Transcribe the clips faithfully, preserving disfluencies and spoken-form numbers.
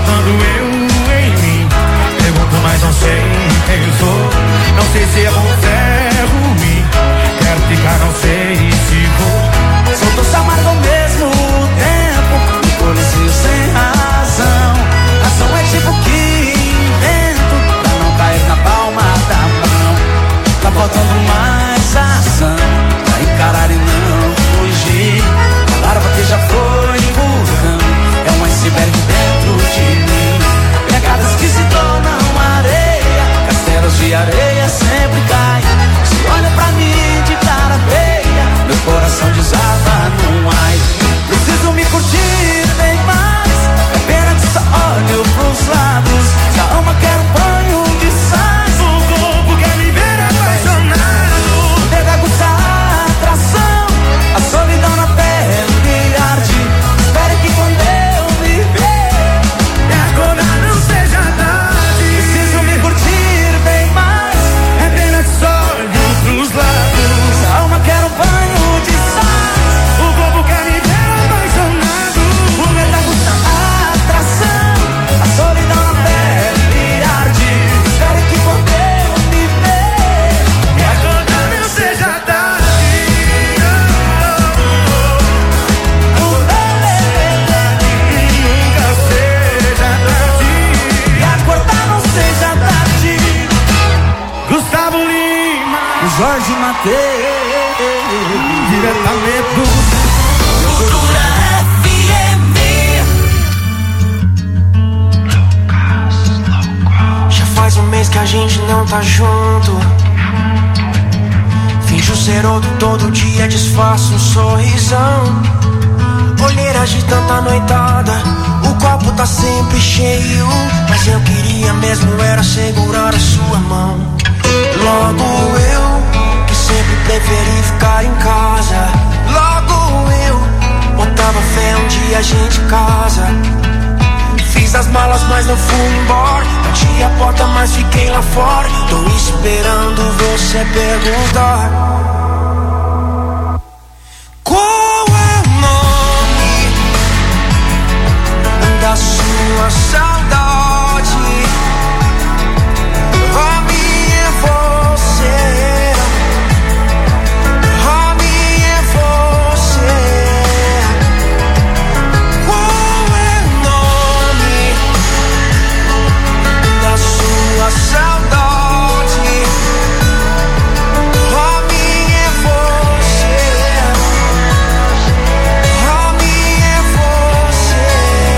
faltando eu em mim. Pergunto, mas não sei quem eu sou. Não sei se é bom ou é ruim. Quero ficar, não sei se vou. Sou doce amargo ao mesmo tempo, policio sem razão. Ação é tipo que invento pra não cair na palma da mão. Tá faltando mais ação pra encarar e não fugir. A larva que já foi vulcão é um iceberg dentro de mim. Pegadas que se tornam areia, castelos de areia sempre caem. Se olha pra mim de cara feia, meu coração desaba num ai. Preciso me curtir bem mais, é pena que só olho pros lados. Se a alma quer um banho de sais, o corpo quer me ver apaixonado. Pega a atração, a solidão na pele arde. Espere que quando eu me ver, me acordar não seja tarde. Preciso me curtir bem mais, é pena que só olho pros lados. Se a alma quer um banho de sais, o corpo quer me ver apaixonado. O medo da atração, a solidão na pele arde. Espere que quando eu me ver, me acordar não seja tarde. Nunca seja tarde. Me acordar não seja tarde. Gustavo Lima, Jorge Mateus, diretamente do Cultura F M. Já faz um mês que a gente não tá junto. Finjo ser outro todo dia, disfarço um sorrisão. Olheiras de tanta noitada, o copo tá sempre cheio. Mas eu queria mesmo era segurar a sua mão. Logo eu, que sempre preferi ficar em casa. Logo eu, botava fé um dia a gente casa. Fiz as malas, mas não fui embora. Bati a porta, mas fiquei lá fora. Tô esperando você perguntar. Qual é o nome da sua saudade? A minha é você. A minha é você. Qual é o nome da sua saudade? A minha é você. A minha é você.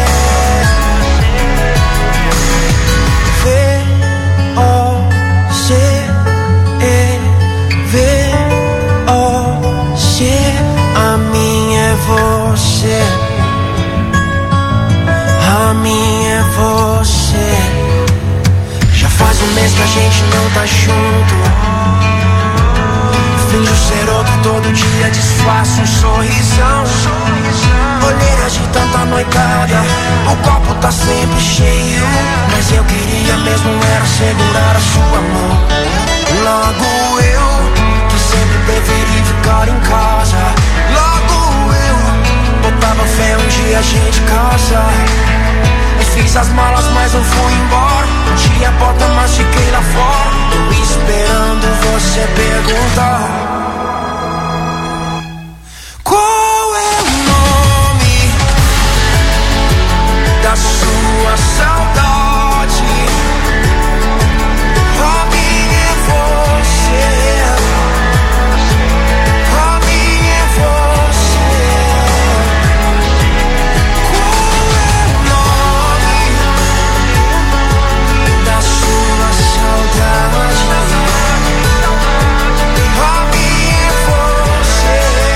V O C E V O C. A minha é você. A minha é você. Já faz um mês que a gente não tá junto. Finjo ser outro todo dia, disfarço um sorrisão. Olheiras de tanta noitada, o copo tá sempre cheio. Mas eu queria mesmo era segurar a sua mão. Logo eu, que sempre preferi ficar em casa. Logo eu, botava fé um dia a gente casa. Eu fiz as malas, mas não fui embora. Bati a porta, mas fiquei lá fora. Tô esperando você perguntar. Qual é o nome da sua saudade? A minha é você. A minha é você. Qual é o nome da sua saudade? A minha é você.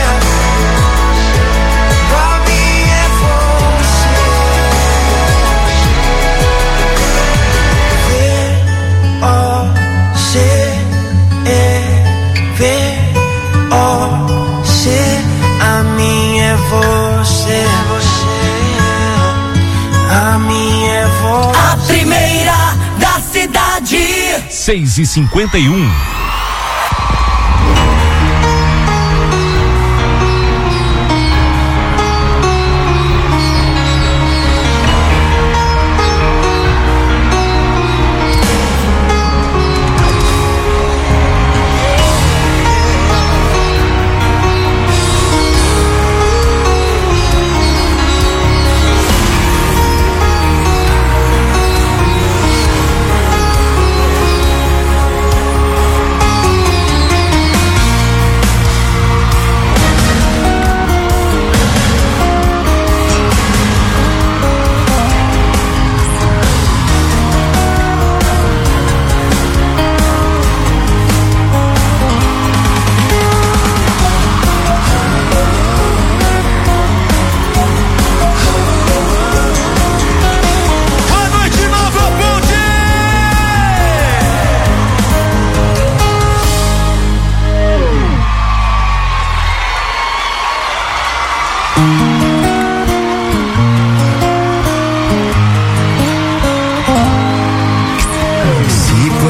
A minha é você. V O C E V O C. A minha é você. A minha é você. A primeira da cidade. seis e cinquenta e um.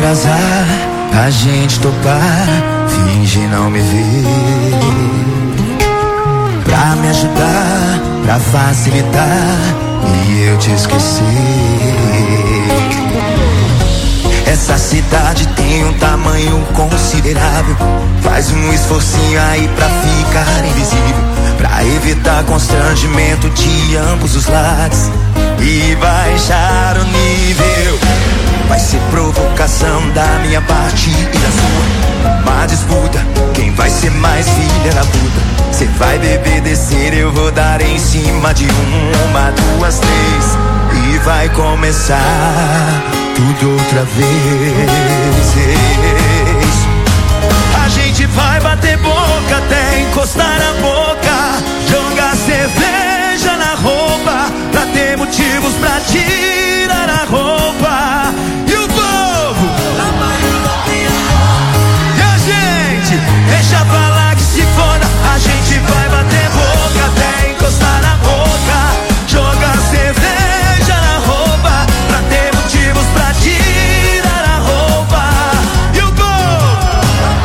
azar, a gente topar, finge não me ver. Pra me ajudar, pra facilitar, e eu te esquecer. Essa cidade tem um tamanho considerável, faz um esforcinho aí pra ficar invisível, pra evitar constrangimento de ambos os lados e baixar o nível. Vai ser provocação da minha parte e da sua, uma disputa, quem vai ser mais filha da puta. Cê vai beber, descer, eu vou dar em cima de uma, duas, três, e vai começar tudo outra vez. A gente vai bater boca até encostar a boca, jogar cerveja na roupa, pra ter motivos pra tirar a roupa. E o povo, e a gente, deixa pra lá que se foda. A gente vai bater boca até encostar na boca, jogar cerveja na roupa, pra ter motivos pra tirar a roupa. E o povo,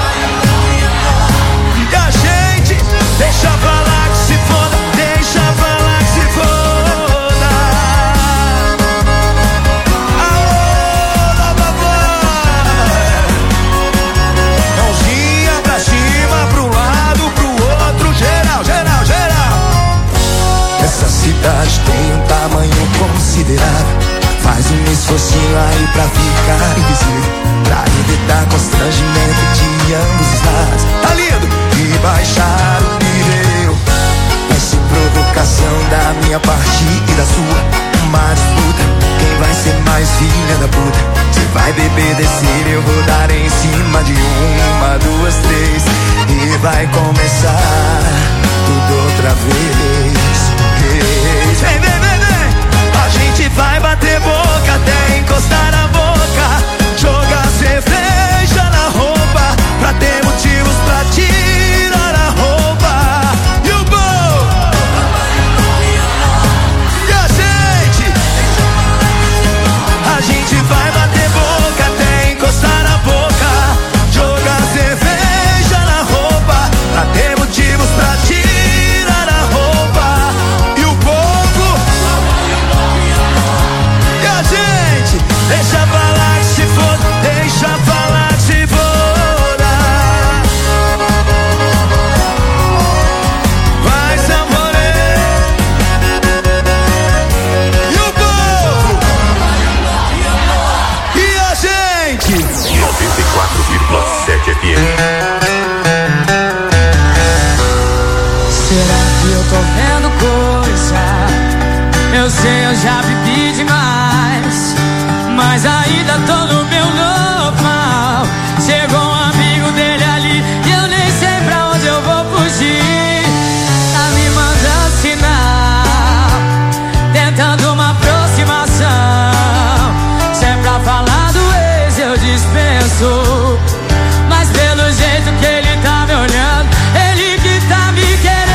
e a gente, deixa pra lá que se foda, deixa pra lá que se foda. Aô, Nova Van! Mãozinha pra cima, pro lado, pro outro, geral, geral, geral. Essa cidade tem um tamanho considerável, faz um esforcinho aí pra ficar invisível, pra evitar constrangimento de ambos os lados. Tá lindo? E baixar o nível. Vai ser provocação da minha parte e da sua, uma disputa, quem vai ser mais filha da puta. Cê vai beber, descer, eu vou dar em cima de uma, duas, três, e vai começar tudo outra vez. Vem, vem, vem, vem. A gente vai bater boca até encostar a boca, jogar cerveja na roupa, pra ter motivos pra tirar a roupa. E o bom, e a gente, a gente vai bater boca até encostar a boca, jogar cerveja na roupa, pra ter motivos pra tirar a roupa. E o povo, e a gente, deixa pra lá que se foda, deixa pra lá que se foda. Vai, Samboré. E o povo, e a gente. noventa e quatro vírgula sete F M. Será que eu tô vendo coisa? Eu sei, eu já bebi demais, mas ainda tô no meu normal. Chegou um amigo dele ali e eu nem sei pra onde eu vou fugir. Tá me mandando sinal, tentando uma aproximação. Se é pra falar do ex eu dispenso, mas pelo jeito que ele tá me olhando, ele que tá me querendo.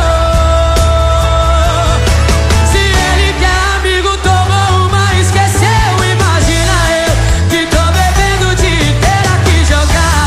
Se ele que é amigo tomou uma, esqueceu. Imagina eu que tô bebendo o dia inteiro aqui jogado.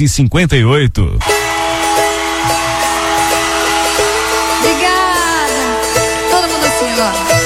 e cinquenta e oito. Obrigada. Todo mundo assim agora.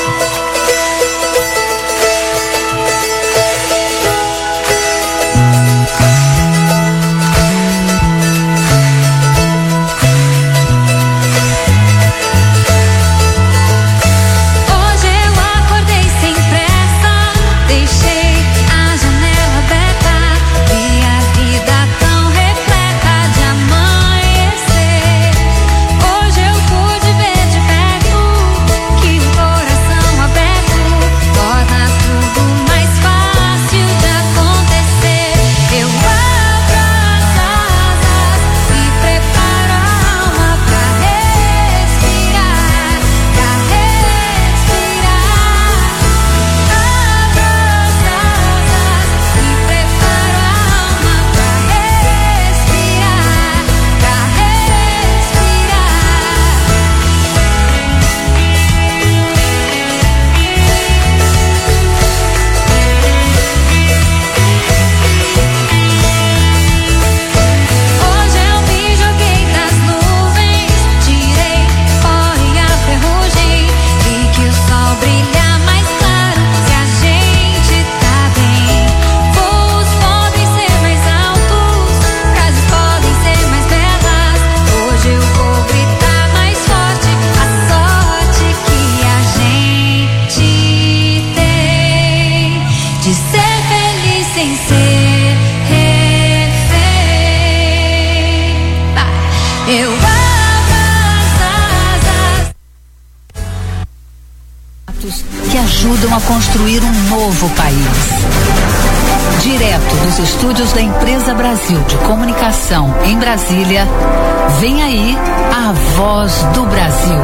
Que ajudam a construir um novo país. Direto dos estúdios da Empresa Brasil de Comunicação em Brasília, vem aí a Voz do Brasil.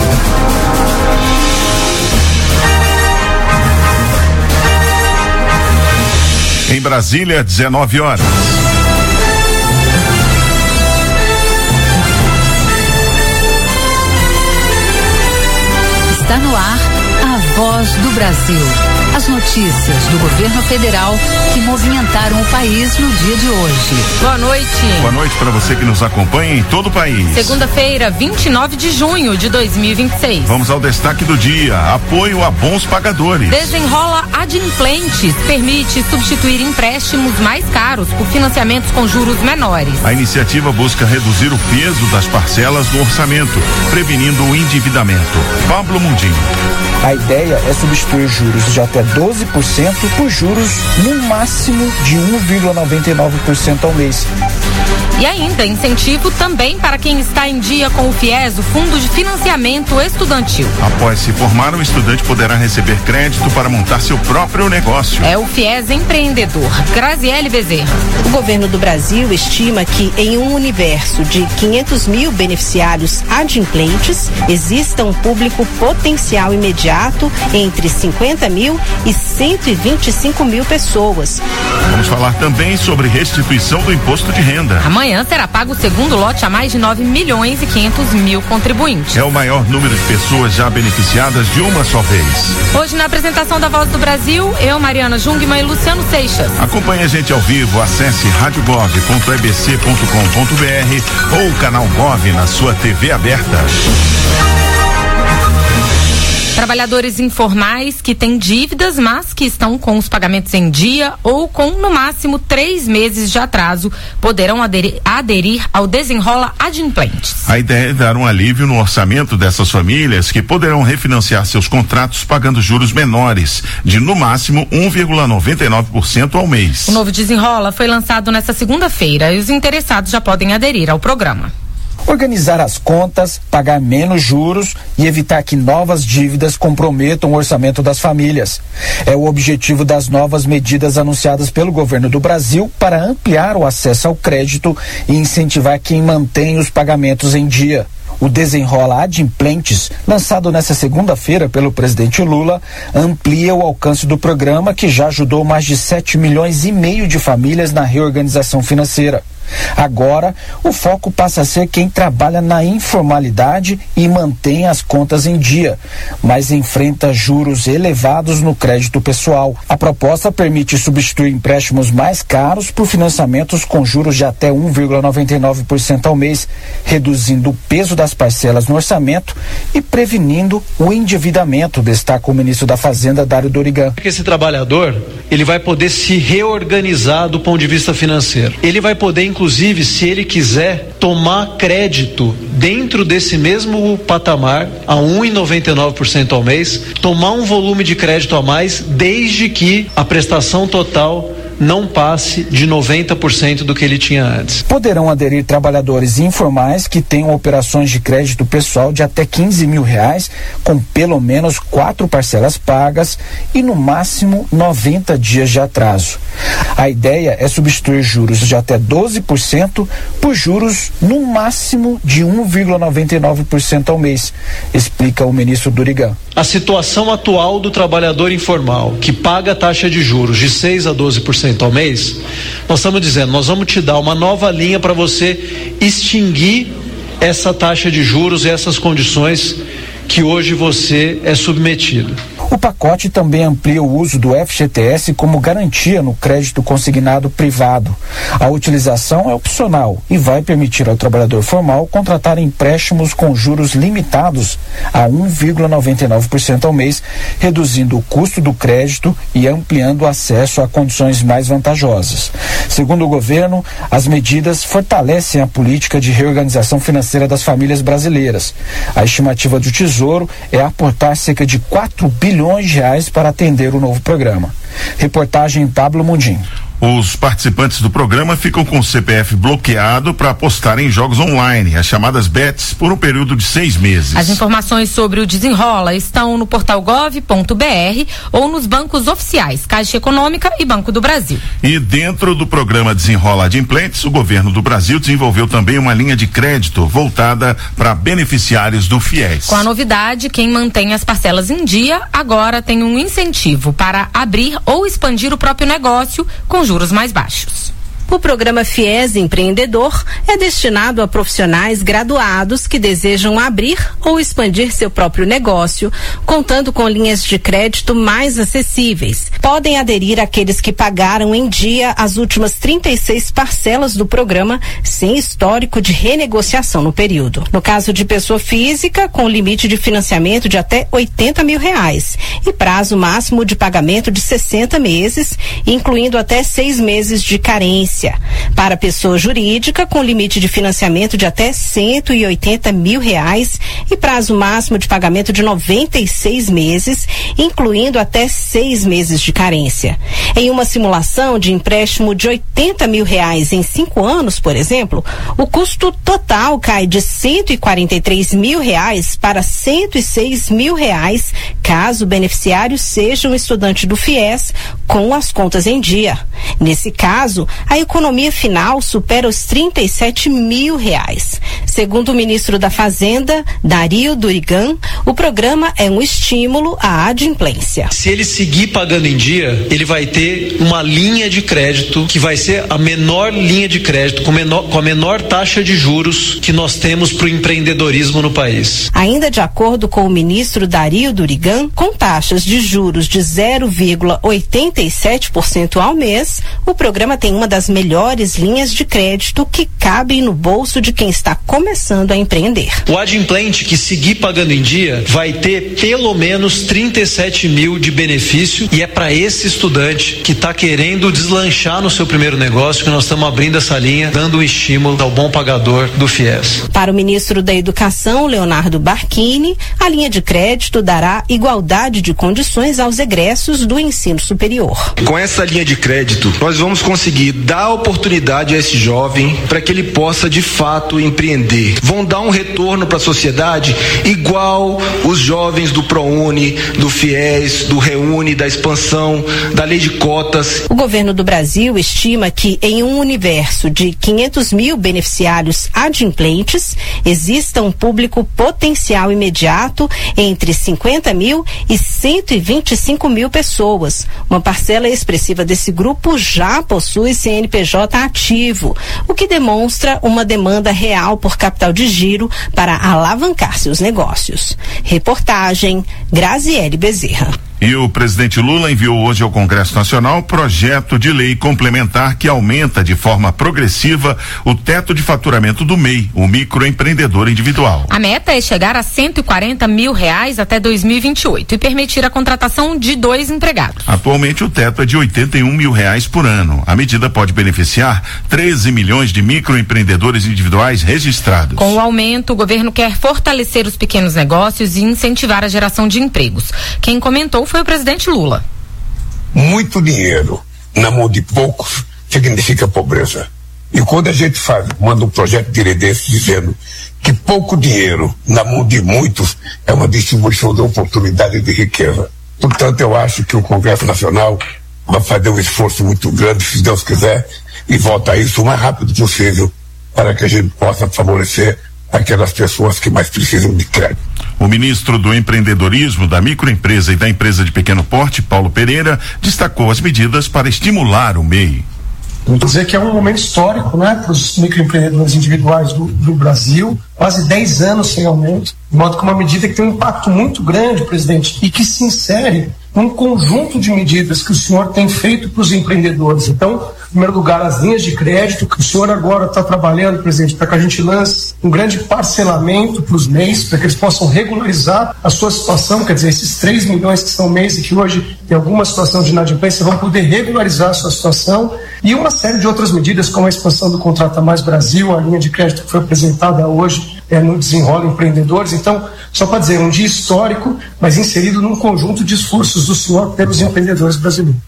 Em Brasília, dezenove horas. Está no ar a Voz do Brasil. As notícias do governo federal que movimentaram o país no dia de hoje. Boa noite. Boa noite para você que nos acompanha em todo o país. Segunda-feira, vinte e nove de junho de dois mil e vinte e seis. Vamos ao destaque do dia. Apoio a bons pagadores. Desenrola Adimplentes, permite substituir empréstimos mais caros por financiamentos com juros menores. A iniciativa busca reduzir o peso das parcelas no orçamento, prevenindo o endividamento. Pablo Mundim. A ideia é substituir juros de até doze por cento por juros no máximo de um vírgula noventa e nove por cento ao mês. E ainda, incentivo também para quem está em dia com o FIES, o Fundo de Financiamento Estudantil. Após se formar, o estudante poderá receber crédito para montar seu próprio negócio. É o FIES Empreendedor. Graziele Bezerra. O governo do Brasil estima que em um universo de quinhentos mil beneficiários adimplentes, exista um público potencial imediato entre cinquenta mil e cento e vinte e cinco mil pessoas. Vamos falar também sobre restituição do imposto de renda. Amanhã será pago o segundo lote a mais de nove milhões e quinhentos mil contribuintes. É o maior número de pessoas já beneficiadas de uma só vez. Hoje, na apresentação da Voz do Brasil, eu, Mariana Jungmann e Luciano Seixas. Acompanhe a gente ao vivo, acesse rádio gov ponto e b c ponto com ponto b r ou o canal Gov na sua T V aberta. Trabalhadores informais que têm dívidas, mas que estão com os pagamentos em dia ou com, no máximo, três meses de atraso, poderão aderir, aderir ao Desenrola Adimplentes. A ideia é dar um alívio no orçamento dessas famílias que poderão refinanciar seus contratos pagando juros menores, de, no máximo, um vírgula noventa e nove por cento ao mês. O novo Desenrola foi lançado nesta segunda-feira e os interessados já podem aderir ao programa. Organizar as contas, pagar menos juros e evitar que novas dívidas comprometam o orçamento das famílias. É o objetivo das novas medidas anunciadas pelo governo do Brasil para ampliar o acesso ao crédito e incentivar quem mantém os pagamentos em dia. O Desenrola Adimplentes, lançado nesta segunda-feira pelo presidente Lula, amplia o alcance do programa, que já ajudou mais de sete milhões e meio de famílias na reorganização financeira. Agora, o foco passa a ser quem trabalha na informalidade e mantém as contas em dia, mas enfrenta juros elevados no crédito pessoal. A proposta permite substituir empréstimos mais caros por financiamentos com juros de até um vírgula noventa e nove por cento ao mês, reduzindo o peso das parcelas no orçamento e prevenindo o endividamento, destaca o ministro da Fazenda, Dário Dorigan. Esse trabalhador, ele vai poder se reorganizar do ponto de vista financeiro. Ele vai poder, inclusive, se ele quiser, tomar crédito dentro desse mesmo patamar, a um vírgula noventa e nove por cento ao mês, tomar um volume de crédito a mais, desde que a prestação total não passe de noventa por cento do que ele tinha antes. Poderão aderir trabalhadores informais que tenham operações de crédito pessoal de até quinze mil reais, com pelo menos quatro parcelas pagas e no máximo noventa dias de atraso. A ideia é substituir juros de até doze por cento por juros no máximo de um vírgula noventa e nove por cento ao mês, explica o ministro Dorigan. A situação atual do trabalhador informal, que paga a taxa de juros de seis a doze por cento ao mês, nós estamos dizendo, nós vamos te dar uma nova linha para você extinguir essa taxa de juros e essas condições que hoje você é submetido. O pacote também amplia o uso do F G T S como garantia no crédito consignado privado. A utilização é opcional e vai permitir ao trabalhador formal contratar empréstimos com juros limitados a um vírgula noventa e nove por cento ao mês, reduzindo o custo do crédito e ampliando o acesso a condições mais vantajosas. Segundo o governo, as medidas fortalecem a política de reorganização financeira das famílias brasileiras. A estimativa do Tesouro é aportar cerca de quatro bilhões de reais para atender o novo programa. Reportagem Pablo Mundim. Os participantes do programa ficam com o C P F bloqueado para apostar em jogos online, as chamadas bets, por um período de seis meses. As informações sobre o Desenrola estão no portal gov ponto br ou nos bancos oficiais, Caixa Econômica e Banco do Brasil. E dentro do programa Desenrola Adimplentes, o governo do Brasil desenvolveu também uma linha de crédito voltada para beneficiários do FIES. Com a novidade, quem mantém as parcelas em dia agora tem um incentivo para abrir ou expandir o próprio negócio com juros mais baixos. O programa FIES Empreendedor é destinado a profissionais graduados que desejam abrir ou expandir seu próprio negócio, contando com linhas de crédito mais acessíveis. Podem aderir aqueles que pagaram em dia as últimas trinta e seis parcelas do programa, sem histórico de renegociação no período. No caso de pessoa física, com limite de financiamento de até oitenta mil reais e prazo máximo de pagamento de sessenta meses, incluindo até seis meses de carência. Para pessoa jurídica, com limite de financiamento de até cento e oitenta mil reais e prazo máximo de pagamento de noventa e seis meses, incluindo até seis meses de carência. Em uma simulação de empréstimo de oitenta mil reais em cinco anos, por exemplo, o custo total cai de cento e quarenta e três mil reais para cento e seis mil reais, caso o beneficiário seja um estudante do FIES com as contas em dia. Nesse caso, a economia final supera os trinta e sete mil reais. Segundo o ministro da Fazenda, Dário Dorigan, o programa é um estímulo à adimplência. Se ele seguir pagando em dia, ele vai ter uma linha de crédito que vai ser a menor linha de crédito, com, menor, com a menor taxa de juros que nós temos para o empreendedorismo no país. Ainda de acordo com o ministro Dário Dorigan, com taxas de juros de zero vírgula oitenta e sete por cento ao mês, o programa tem uma das melhores linhas de crédito que cabem no bolso de quem está começando a empreender. O adimplente que seguir pagando em dia vai ter pelo menos trinta e sete mil de benefício, e é para esse estudante que está querendo deslanchar no seu primeiro negócio que nós estamos abrindo essa linha, dando um estímulo ao bom pagador do FIES. Para o ministro da Educação, Leonardo Barquini, a linha de crédito dará igualdade de condições aos egressos do ensino superior. Com essa linha de crédito, nós vamos conseguir dar oportunidade a esse jovem para que ele possa de fato empreender. Vão dar um retorno para a sociedade igual os jovens do ProUni, do FIES, do Reúne, da expansão, da lei de cotas. O governo do Brasil estima que em um universo de quinhentos mil beneficiários adimplentes, exista um público potencial imediato entre cinquenta mil e cento e vinte e cinco mil pessoas. Uma parcela expressiva desse grupo já possui C N P P J ativo, o que demonstra uma demanda real por capital de giro para alavancar seus negócios. Reportagem Graziele Bezerra. E o presidente Lula enviou hoje ao Congresso Nacional projeto de lei complementar que aumenta de forma progressiva o teto de faturamento do M E I, o microempreendedor individual. A meta é chegar a cento e quarenta mil reais até dois mil e vinte e oito e permitir a contratação de dois empregados. Atualmente o teto é de oitenta e um mil reais por ano. A medida pode beneficiar treze milhões de microempreendedores individuais registrados. Com o aumento, o governo quer fortalecer os pequenos negócios e incentivar a geração de empregos. Quem comentou foi o presidente Lula. Muito dinheiro na mão de poucos significa pobreza. E quando a gente faz, manda um projeto de lei desse dizendo que pouco dinheiro na mão de muitos é uma distribuição de oportunidade de riqueza. Portanto, eu acho que o Congresso Nacional vai fazer um esforço muito grande, se Deus quiser, e volta a isso o mais rápido possível para que a gente possa favorecer aquelas pessoas que mais precisam de crédito. O ministro do Empreendedorismo, da Microempresa e da Empresa de Pequeno Porte, Paulo Pereira, destacou as medidas para estimular o M E I. Vou dizer que é um momento histórico, né, para os microempreendedores individuais do, do Brasil, quase dez anos sem aumento, de modo que uma medida que tem um impacto muito grande, presidente, e que se insere num conjunto de medidas que o senhor tem feito para os empreendedores. Então, em primeiro lugar, as linhas de crédito, que o senhor agora está trabalhando, presidente, para que a gente lance um grande parcelamento para os M E Is, para que eles possam regularizar a sua situação, quer dizer, esses três milhões que são M E Is e que hoje tem alguma situação de inadimplência vão poder regularizar a sua situação, e uma série de outras medidas, como a expansão do Contrata Mais Brasil, a linha de crédito que foi apresentada hoje é, no Desenrola Empreendedores. Então, só para dizer, um dia histórico, mas inserido num conjunto de esforços do senhor pelos empreendedores brasileiros.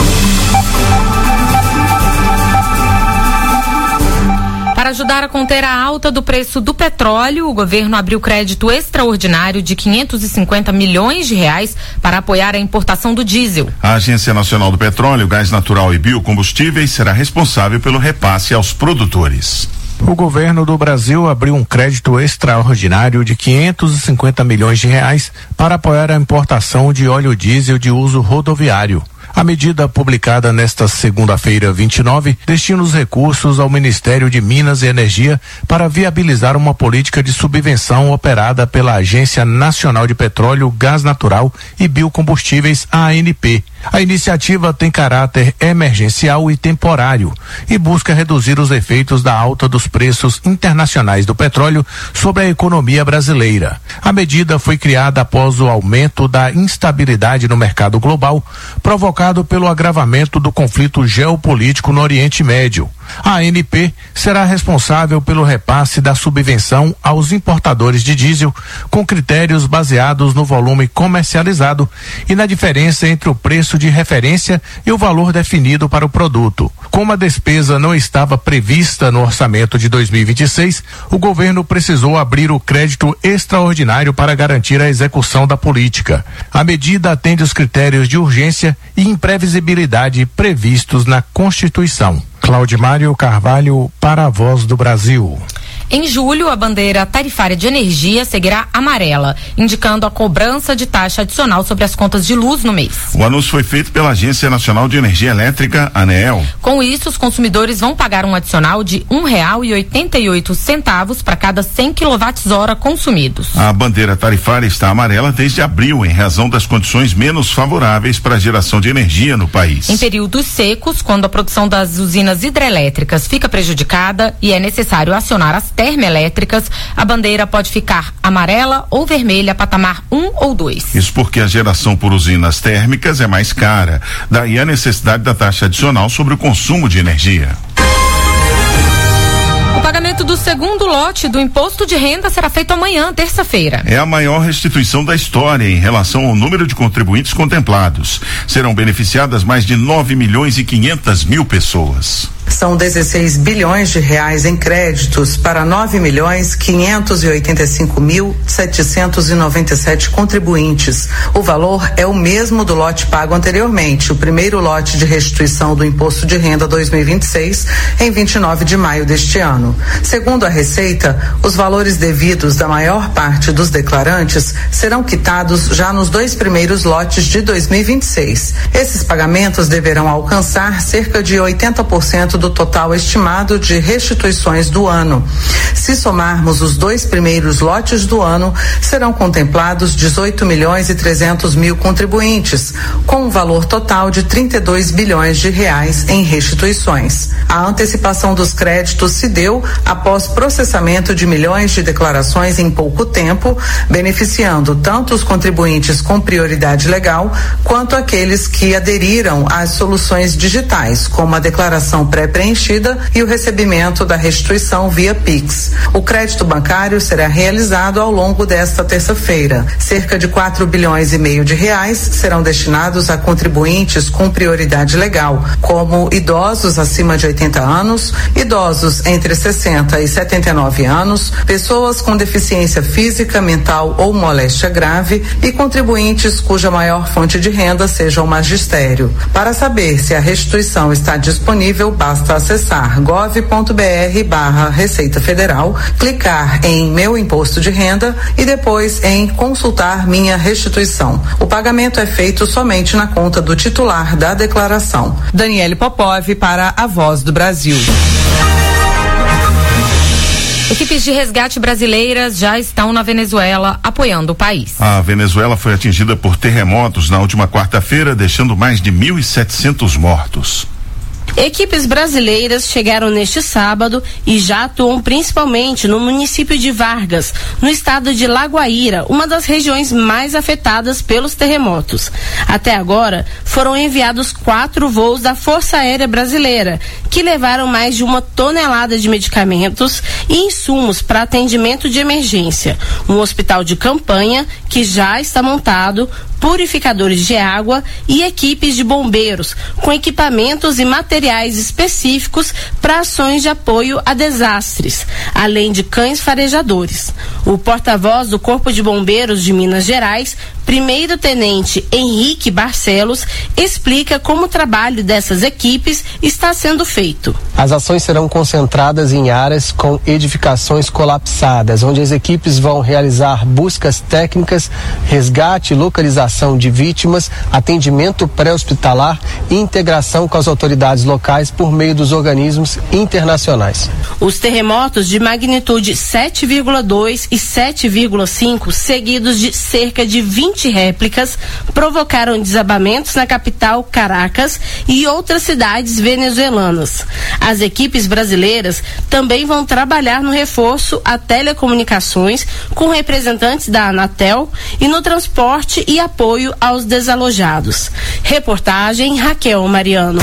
Para ajudar a conter a alta do preço do petróleo, o governo abriu crédito extraordinário de quinhentos e cinquenta milhões de reais para apoiar a importação do diesel. A Agência Nacional do Petróleo, Gás Natural e Biocombustíveis será responsável pelo repasse aos produtores. O governo do Brasil abriu um crédito extraordinário de quinhentos e cinquenta milhões de reais para apoiar a importação de óleo diesel de uso rodoviário. A medida publicada nesta segunda-feira, vinte e nove, destina os recursos ao Ministério de Minas e Energia para viabilizar uma política de subvenção operada pela Agência Nacional de Petróleo, Gás Natural e Biocombustíveis, A N P. A iniciativa tem caráter emergencial e temporário e busca reduzir os efeitos da alta dos preços internacionais do petróleo sobre a economia brasileira. A medida foi criada após o aumento da instabilidade no mercado global, provocado pelo agravamento do conflito geopolítico no Oriente Médio. A A N P será responsável pelo repasse da subvenção aos importadores de diesel, com critérios baseados no volume comercializado e na diferença entre o preço de referência e o valor definido para o produto. Como a despesa não estava prevista no orçamento de dois mil e vinte e seis, o governo precisou abrir o crédito extraordinário para garantir a execução da política. A medida atende os critérios de urgência e imprevisibilidade previstos na Constituição. Claudimário Carvalho, para a Voz do Brasil. Em julho, a bandeira tarifária de energia seguirá amarela, indicando a cobrança de taxa adicional sobre as contas de luz no mês. O anúncio foi feito pela Agência Nacional de Energia Elétrica, ANEEL. Com isso, os consumidores vão pagar um adicional de um real e oitenta e oito centavos para cada cem quilowatts-hora consumidos. A bandeira tarifária está amarela desde abril, em razão das condições menos favoráveis para a geração de energia no país. Em períodos secos, quando a produção das usinas hidrelétricas fica prejudicada e é necessário acionar as termoelétricas, a bandeira pode ficar amarela ou vermelha, patamar um ou dois. Isso porque a geração por usinas térmicas é mais cara. Daí a necessidade da taxa adicional sobre o consumo de energia. O pagamento do segundo lote do imposto de renda será feito amanhã, terça-feira. É a maior restituição da história em relação ao número de contribuintes contemplados. Serão beneficiadas mais de nove milhões e quinhentas mil pessoas. São dezesseis bilhões de reais em créditos para nove milhões quinhentos e oitenta e cinco mil setecentos e noventa e sete contribuintes. O valor é o mesmo do lote pago anteriormente, o primeiro lote de restituição do Imposto de Renda dois mil e vinte e seis, em vinte e nove de maio deste ano. Segundo a Receita, os valores devidos da maior parte dos declarantes serão quitados já nos dois primeiros lotes de dois mil e vinte e seis. Esses pagamentos deverão alcançar cerca de oitenta por cento do total estimado de restituições do ano. Se somarmos os dois primeiros lotes do ano, serão contemplados dezoito milhões e trezentos mil contribuintes, com um valor total de trinta e dois bilhões de reais em restituições. A antecipação dos créditos se deu após processamento de milhões de declarações em pouco tempo, beneficiando tanto os contribuintes com prioridade legal quanto aqueles que aderiram às soluções digitais, como a declaração pré-preenchida e o recebimento da restituição via Pix. O crédito bancário será realizado ao longo desta terça-feira. Cerca de quatro bilhões e meio de reais serão destinados a contribuintes com prioridade legal, como idosos acima de oitenta anos, idosos entre sessenta e setenta e nove anos, pessoas com deficiência física, mental ou moléstia grave e contribuintes cuja maior fonte de renda seja o magistério. Para saber se a restituição está disponível, basta acessar gov.br barra Receita Federal, clicar em Meu Imposto de Renda e depois em Consultar Minha Restituição. O pagamento é feito somente na conta do titular da declaração. Daniele Popov para a Voz do Brasil. Equipes de resgate brasileiras já estão na Venezuela apoiando o país. A Venezuela foi atingida por terremotos na última quarta-feira, deixando mais de mil e setecentos mortos. Equipes brasileiras chegaram neste sábado e já atuam principalmente no município de Vargas, no estado de Lagoaíra, uma das regiões mais afetadas pelos terremotos. Até agora, foram enviados quatro voos da Força Aérea Brasileira, que levaram mais de uma tonelada de medicamentos e insumos para atendimento de emergência. Um hospital de campanha que já está montado, purificadores de água e equipes de bombeiros com equipamentos e materiais específicos para ações de apoio a desastres, além de cães farejadores. O porta-voz do Corpo de Bombeiros de Minas Gerais, primeiro-tenente Henrique Barcelos, explica como o trabalho dessas equipes está sendo feito. As ações serão concentradas em áreas com edificações colapsadas, onde as equipes vão realizar buscas técnicas, resgate e localização de vítimas, atendimento pré-hospitalar e integração com as autoridades locais por meio dos organismos internacionais. Os terremotos de magnitude sete vírgula dois e sete vírgula cinco, seguidos de cerca de vinte réplicas, provocaram desabamentos na capital Caracas e outras cidades venezuelanas. As equipes brasileiras também vão trabalhar no reforço a telecomunicações com representantes da Anatel e no transporte e apoio aos desalojados. Reportagem Raquel Mariano.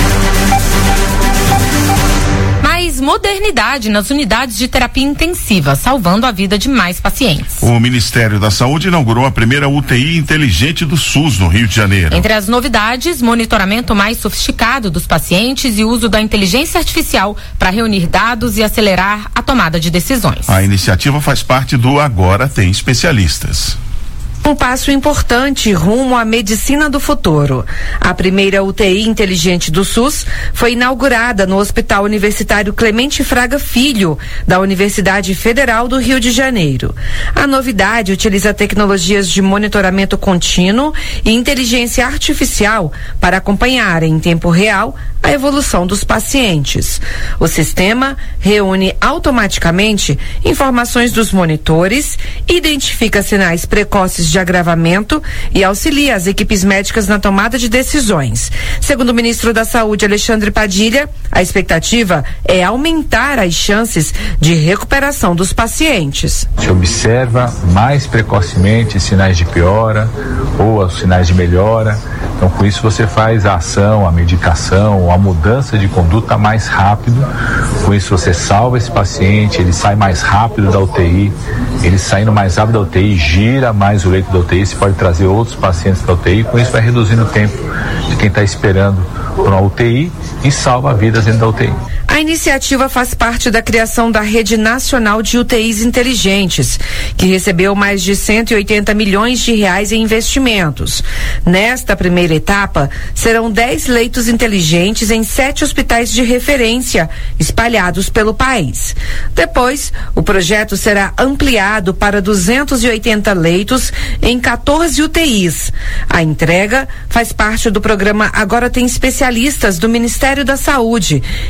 Mais modernidade nas unidades de terapia intensiva, salvando a vida de mais pacientes. O Ministério da Saúde inaugurou a primeira U T I inteligente do SUS no Rio de Janeiro. Entre as novidades, monitoramento mais sofisticado dos pacientes e uso da inteligência artificial para reunir dados e acelerar a tomada de decisões. A iniciativa faz parte do Agora Tem Especialistas. Um passo importante rumo à medicina do futuro. A primeira U T I inteligente do SUS foi inaugurada no Hospital Universitário Clemente Fraga Filho, da Universidade Federal do Rio de Janeiro. A novidade utiliza tecnologias de monitoramento contínuo e inteligência artificial para acompanhar em tempo real a evolução dos pacientes. O sistema reúne automaticamente informações dos monitores, identifica sinais precoces de agravamento e auxilia as equipes médicas na tomada de decisões. Segundo o ministro da Saúde, Alexandre Padilha, a expectativa é aumentar as chances de recuperação dos pacientes. Se observa mais precocemente sinais de piora ou os sinais de melhora. Então, com isso você faz a ação, a medicação, a mudança de conduta mais rápido. Com isso você salva esse paciente, ele sai mais rápido da U T I, ele saindo mais rápido da U T I, gira mais o leito da U T I, você pode trazer outros pacientes da U T I, com isso vai reduzindo o tempo de quem está esperando por uma U T I e salva vidas dentro da U T I. A iniciativa faz parte da criação da Rede Nacional de U T Is Inteligentes, que recebeu mais de cento e oitenta milhões de reais em investimentos. Nesta primeira etapa, serão dez leitos inteligentes em sete hospitais de referência, espalhados pelo país. Depois, o projeto será ampliado para duzentos e oitenta leitos em quatorze U T Is. A entrega faz parte do programa Agora Tem Especialistas do Ministério da Saúde, que busca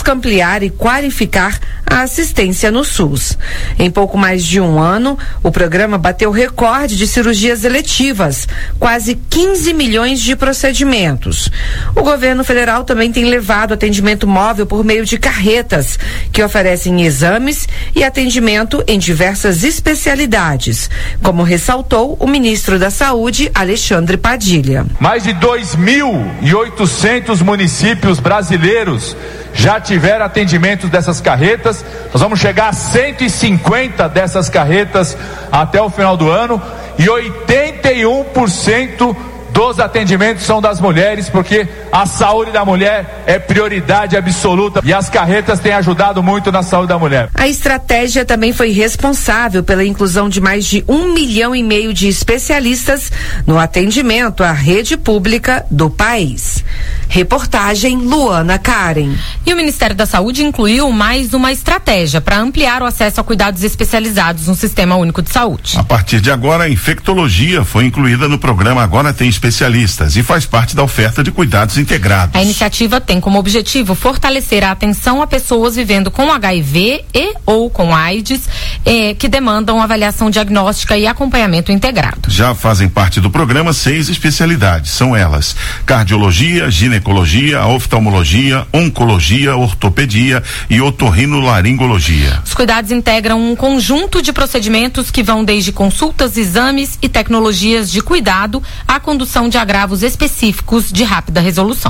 busca ampliar e qualificar a assistência no SUS. Em pouco mais de um ano, o programa bateu recorde de cirurgias eletivas, quase quinze milhões de procedimentos. O governo federal também tem levado atendimento móvel por meio de carretas, que oferecem exames e atendimento em diversas especialidades, como ressaltou o ministro da Saúde, Alexandre Padilha. Mais de dois mil e oitocentos municípios brasileiros já tiveram atendimento dessas carretas. Nós vamos chegar a cento e cinquenta dessas carretas até o final do ano, e oitenta e um por cento dos atendimentos são das mulheres, porque a saúde da mulher é prioridade absoluta e as carretas têm ajudado muito na saúde da mulher. A estratégia também foi responsável pela inclusão de mais de um milhão e meio de especialistas no atendimento à rede pública do país. Reportagem Luana Karen. E o Ministério da Saúde incluiu mais uma estratégia para ampliar o acesso a cuidados especializados no Sistema Único de Saúde. A partir de agora, a infectologia foi incluída no programa Agora Tem Especialistas e faz parte da oferta de cuidados integrados. A iniciativa tem como objetivo fortalecer a atenção a pessoas vivendo com H I V e ou com AIDS, eh, que demandam avaliação diagnóstica e acompanhamento integrado. Já fazem parte do programa seis especialidades. São elas: cardiologia, ginecologia, oftalmologia, oncologia, ortopedia e otorrinolaringologia. Os cuidados integram um conjunto de procedimentos que vão desde consultas, exames e tecnologias de cuidado à condução de agravos específicos de rápida resolução.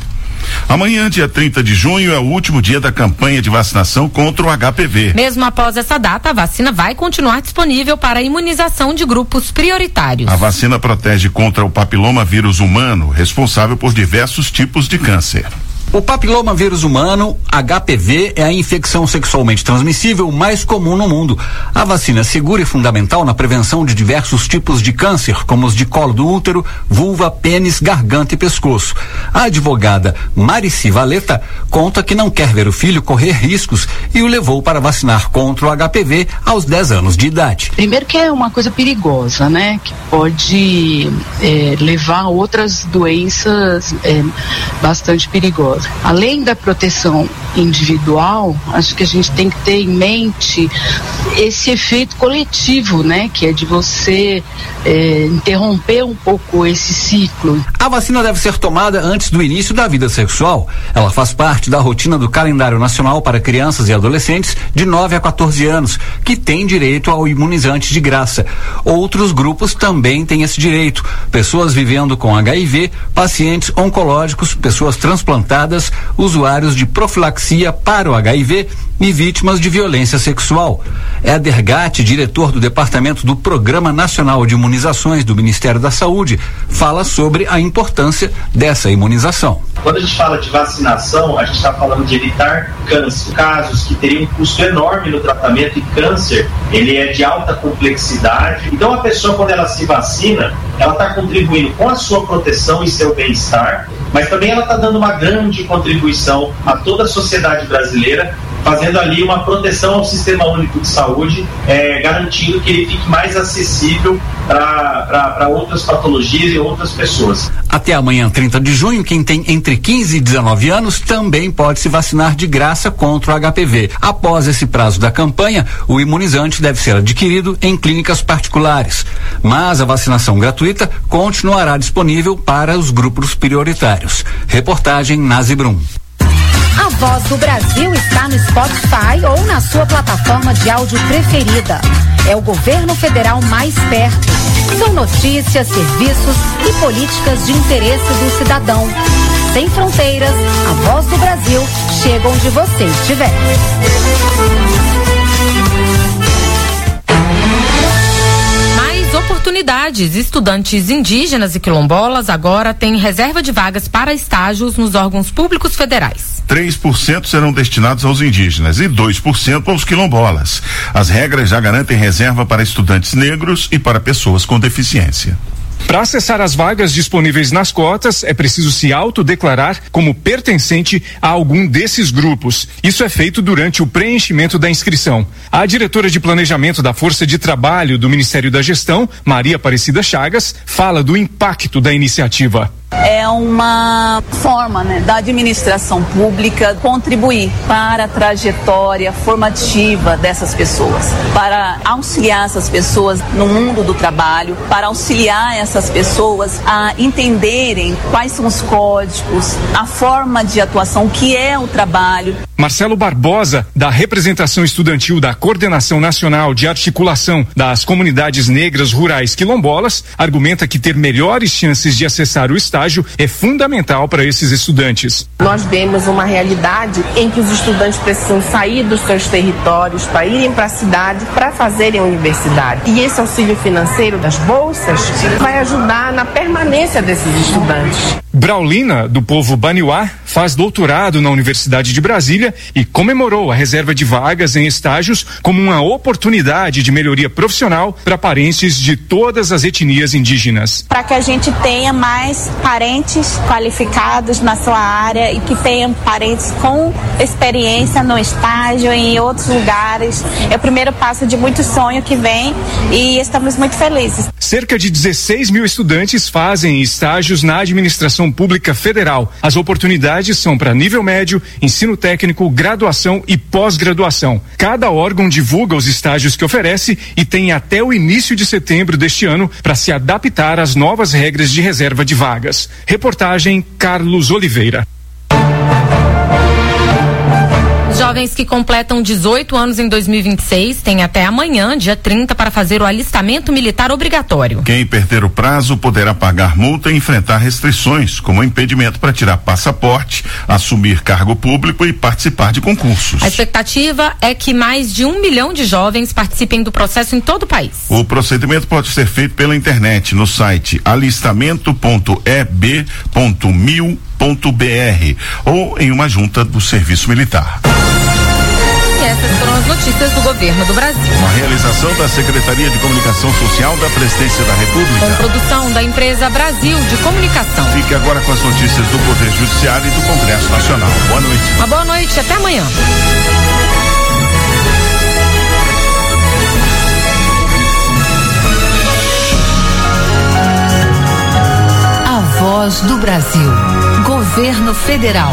Amanhã, dia trinta de junho, é o último dia da campanha de vacinação contra o H P V. Mesmo após essa data, a vacina vai continuar disponível para a imunização de grupos prioritários. A vacina protege contra o papiloma vírus humano, responsável por diversos tipos de câncer. O papiloma vírus humano, H P V, é a infecção sexualmente transmissível mais comum no mundo. A vacina é segura e fundamental na prevenção de diversos tipos de câncer, como os de colo do útero, vulva, pênis, garganta e pescoço. A advogada Marici Valeta conta que não quer ver o filho correr riscos e o levou para vacinar contra o H P V aos dez anos de idade. Primeiro que é uma coisa perigosa, né? Que pode é, levar a outras doenças é, bastante perigosas. Além da proteção individual, acho que a gente tem que ter em mente esse efeito coletivo, né? Que é de você é, interromper um pouco esse ciclo. A vacina deve ser tomada antes do início da vida sexual. Ela faz parte da rotina do calendário nacional para crianças e adolescentes de nove a quatorze anos, que têm direito ao imunizante de graça. Outros grupos também têm esse direito: pessoas vivendo com H I V, pacientes oncológicos, pessoas transplantadas, usuários de profilaxia para o H I V e vítimas de violência sexual. Éder Gatti, diretor do Departamento do Programa Nacional de Imunizações do Ministério da Saúde, fala sobre a importância dessa imunização. Quando a gente fala de vacinação, a gente está falando de evitar câncer. Casos que teriam um custo enorme no tratamento, e câncer, ele é de alta complexidade. Então a pessoa, quando ela se vacina, ela está contribuindo com a sua proteção e seu bem-estar, mas também ela está dando uma grande contribuição a toda a sociedade brasileira, fazendo ali uma proteção ao Sistema Único de Saúde, é, garantindo que ele fique mais acessível para outras patologias e outras pessoas. Até amanhã, trinta de junho, quem tem entre quinze e dezenove anos também pode se vacinar de graça contra o H P V. Após esse prazo da campanha, o imunizante deve ser adquirido em clínicas particulares. Mas a vacinação gratuita continuará disponível para os grupos prioritários. Reportagem Nazi Brum. A Voz do Brasil está no Spotify ou na sua plataforma de áudio preferida. É o governo federal mais perto. São notícias, serviços e políticas de interesse do cidadão. Sem fronteiras, a Voz do Brasil chega onde você estiver. Oportunidades. Estudantes indígenas e quilombolas agora têm reserva de vagas para estágios nos órgãos públicos federais. três por cento serão destinados aos indígenas e dois por cento aos quilombolas. As regras já garantem reserva para estudantes negros e para pessoas com deficiência. Para acessar as vagas disponíveis nas cotas, é preciso se autodeclarar como pertencente a algum desses grupos. Isso é feito durante o preenchimento da inscrição. A diretora de Planejamento da Força de Trabalho do Ministério da Gestão, Maria Aparecida Chagas, fala do impacto da iniciativa. é uma forma, né, da administração pública contribuir para a trajetória formativa dessas pessoas, para auxiliar essas pessoas no mundo do trabalho, para auxiliar essas pessoas a entenderem quais são os códigos, a forma de atuação, o que é o trabalho. Marcelo Barbosa, da representação estudantil da Coordenação Nacional de Articulação das Comunidades Negras Rurais Quilombolas, argumenta que ter melhores chances de acessar o estágio é fundamental para esses estudantes. Nós vemos uma realidade em que os estudantes precisam sair dos seus territórios para irem para a cidade para fazerem a universidade. E esse auxílio financeiro das bolsas vai ajudar na permanência desses estudantes. Braulina, do povo Baniuá, faz doutorado na Universidade de Brasília e comemorou a reserva de vagas em estágios como uma oportunidade de melhoria profissional para parentes de todas as etnias indígenas. Para que a gente tenha mais parentes qualificados na sua área e que tenham parentes com experiência no estágio e em outros lugares. É o primeiro passo de muito sonho que vem e estamos muito felizes. Cerca de dezesseis mil estudantes fazem estágios na administração pública federal. As oportunidades são para nível médio, ensino técnico, graduação e pós-graduação. Cada órgão divulga os estágios que oferece e tem até o início de setembro deste ano para se adaptar às novas regras de reserva de vagas. Reportagem Carlos Oliveira. Jovens que completam dezoito anos em dois mil e vinte e seis têm até amanhã, dia trinta, para fazer o alistamento militar obrigatório. Quem perder o prazo poderá pagar multa e enfrentar restrições, como impedimento para tirar passaporte, assumir cargo público e participar de concursos. A expectativa é que mais de um milhão de jovens participem do processo em todo o país. O procedimento pode ser feito pela internet no site alistamento ponto e b ponto mil ponto b r ou em uma junta do Serviço Militar. E essas foram as notícias do governo do Brasil. Uma realização da Secretaria de Comunicação Social da Presidência da República. Com produção da empresa Brasil de Comunicação. Fique agora com as notícias do Poder Judiciário e do Congresso Nacional. Boa noite. Uma boa noite, até amanhã. A Voz do Brasil. Governo Federal.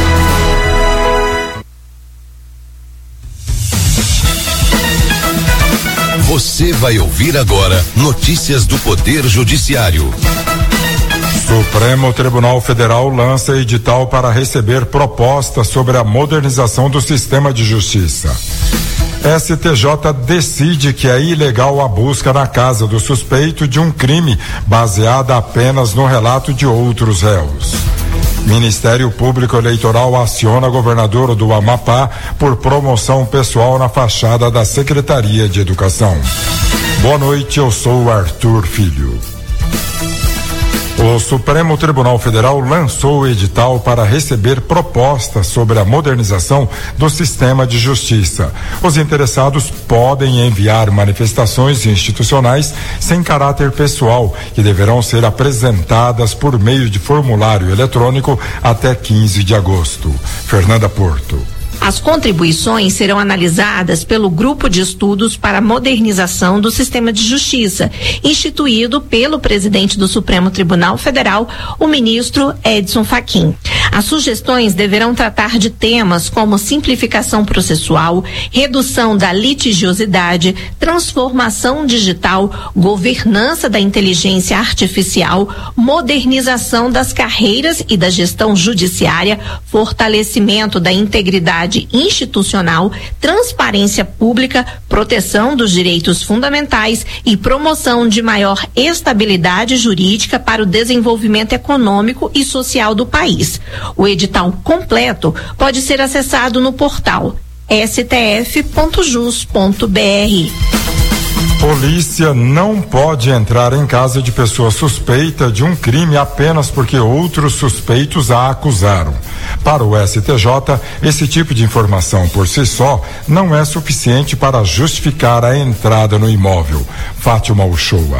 Você vai ouvir agora notícias do Poder Judiciário. Supremo Tribunal Federal lança edital para receber propostas sobre a modernização do sistema de justiça. S T J decide que é ilegal a busca na casa do suspeito de um crime baseada apenas no relato de outros réus. Ministério Público Eleitoral aciona governador do Amapá por promoção pessoal na fachada da Secretaria de Educação. Boa noite, eu sou Arthur Filho. O Supremo Tribunal Federal lançou o edital para receber propostas sobre a modernização do sistema de justiça. Os interessados podem enviar manifestações institucionais sem caráter pessoal, que deverão ser apresentadas por meio de formulário eletrônico até quinze de agosto. Fernanda Porto. As contribuições serão analisadas pelo Grupo de Estudos para a Modernização do Sistema de Justiça, instituído pelo presidente do Supremo Tribunal Federal, o ministro Edson Fachin. As sugestões deverão tratar de temas como simplificação processual, redução da litigiosidade, transformação digital, governança da inteligência artificial, modernização das carreiras e da gestão judiciária, fortalecimento da integridade institucional, transparência pública, proteção dos direitos fundamentais e promoção de maior estabilidade jurídica para o desenvolvimento econômico e social do país. O edital completo pode ser acessado no portal s t f ponto jus ponto b r. Polícia não pode entrar em casa de pessoa suspeita de um crime apenas porque outros suspeitos a acusaram. Para o S T J, esse tipo de informação por si só não é suficiente para justificar a entrada no imóvel. Fátima Uchoa.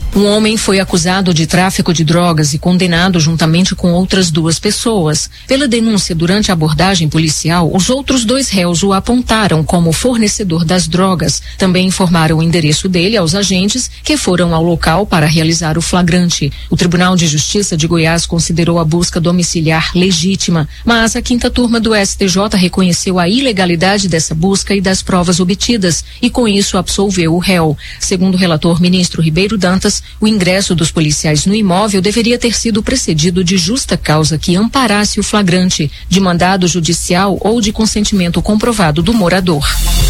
Um homem foi acusado de tráfico de drogas e condenado juntamente com outras duas pessoas. Pela denúncia durante a abordagem policial, os outros dois réus o apontaram como fornecedor das drogas. Também informaram o endereço dele aos agentes que foram ao local para realizar o flagrante. O Tribunal de Justiça de Goiás considerou a busca domiciliar legítima, mas a quinta turma do S T J reconheceu a ilegalidade dessa busca e das provas obtidas e com isso absolveu o réu. Segundo o relator ministro Ribeiro Dantas, o ingresso dos policiais no imóvel deveria ter sido precedido de justa causa que amparasse o flagrante, de mandado judicial ou de consentimento comprovado do morador.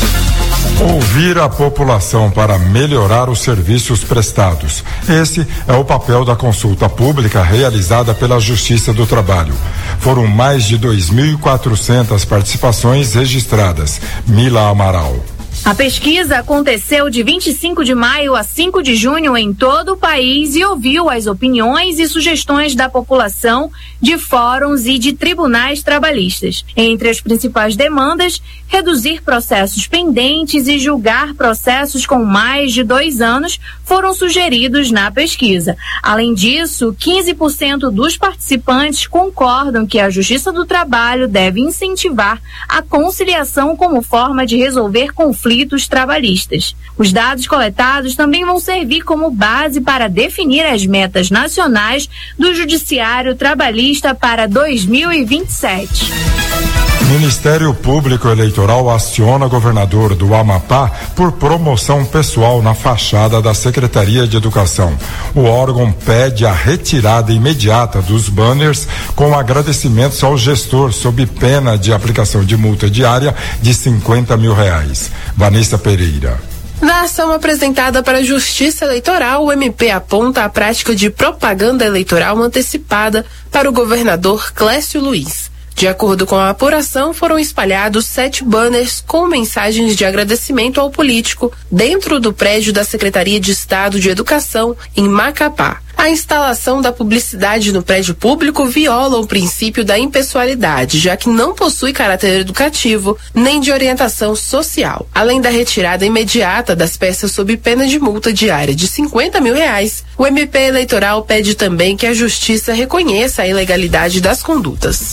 Ouvir a população para melhorar os serviços prestados. Esse é o papel da consulta pública realizada pela Justiça do Trabalho. Foram mais de dois mil e quatrocentas participações registradas. Mila Amaral. A pesquisa aconteceu de vinte e cinco de maio a cinco de junho em todo o país e ouviu as opiniões e sugestões da população, de fóruns e de tribunais trabalhistas. Entre as principais demandas, reduzir processos pendentes e julgar processos com mais de dois anos foram sugeridos na pesquisa. Além disso, quinze por cento dos participantes concordam que a Justiça do Trabalho deve incentivar a conciliação como forma de resolver conflitos trabalhistas. Os dados coletados também vão servir como base para definir as metas nacionais do Judiciário Trabalhista para dois mil e vinte e sete. Ministério Público Eleitoral aciona governador do Amapá por promoção pessoal na fachada da Secretaria de Educação. O órgão pede a retirada imediata dos banners com agradecimentos ao gestor sob pena de aplicação de multa diária de cinquenta mil reais. Vanessa Pereira. Na ação apresentada para a Justiça Eleitoral, o M P aponta a prática de propaganda eleitoral antecipada para o governador Clécio Luiz. De acordo com a apuração, foram espalhados sete banners com mensagens de agradecimento ao político dentro do prédio da Secretaria de Estado de Educação, em Macapá. A instalação da publicidade no prédio público viola o princípio da impessoalidade, já que não possui caráter educativo nem de orientação social. Além da retirada imediata das peças sob pena de multa diária de cinquenta mil reais, o M P eleitoral pede também que a Justiça reconheça a ilegalidade das condutas.